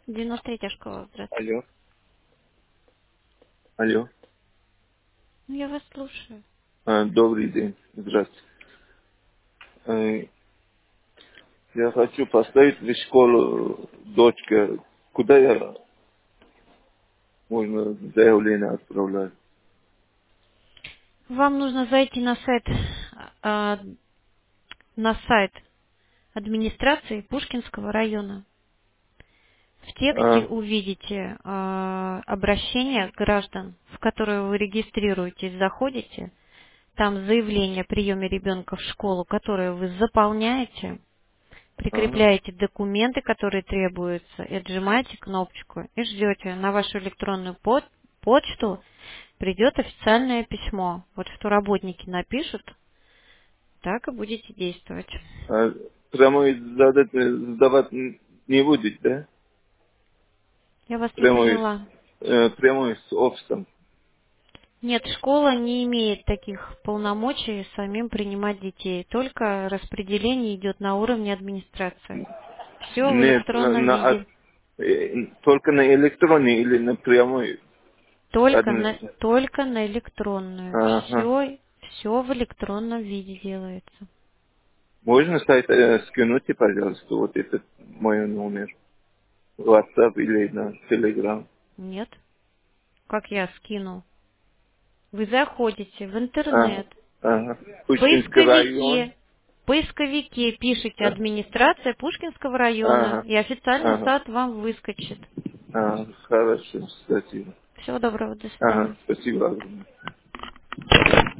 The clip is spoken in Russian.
93-я школа, здравствуйте. Алло, алло. Ну, я вас слушаю. Добрый день. Здравствуйте. Э, Я хочу поставить в школу дочка. Куда я можно заявление отправлять? Вам нужно зайти а, на сайт администрации Пушкинского района. В тексте А, увидите обращение граждан, в которое вы регистрируетесь, заходите. Там заявление о приеме ребенка в школу, которое вы заполняете, ага. прикрепляете документы, которые требуются, и отжимаете кнопочку, и ждете на вашу электронную почту придет официальное письмо. Вот что работники напишут, так и будете действовать. А прямой сдавать не будет, да? Я вас не Прямой, поняла. прямой с офисом. Нет, школа не имеет таких полномочий самим принимать детей. Только распределение идет на уровне администрации. Все в Нет, электронном виде. только на электронный или на прямой администрации. Только на электронную. Ага. Все в электронном виде делается. Можно сайт скинуть, пожалуйста, вот этот мой номер. WhatsApp или на Telegram. Нет? Как я скину? Вы заходите в Ага. интернет, Ага. в Пушкинский район. поисковике пишите Да. администрация Пушкинского района, Ага. и официальный Ага. сайт вам выскочит. Ага. Хорошо, спасибо. Всего доброго, до Ага, свидания. спасибо огромное.